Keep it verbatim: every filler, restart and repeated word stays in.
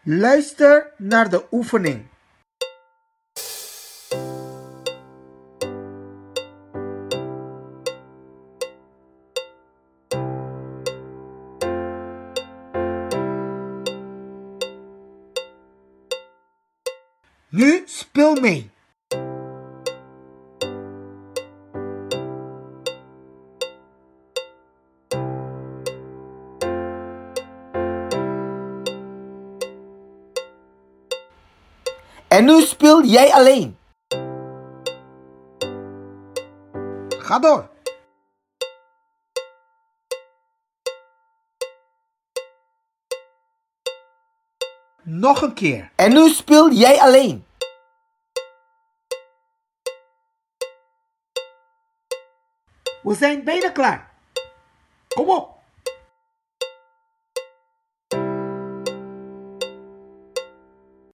Luister naar de oefening. Nu speel mee. En nu speel jij alleen. Ga door. Nog een keer. En nu speel jij alleen. We zijn bijna klaar. Kom op.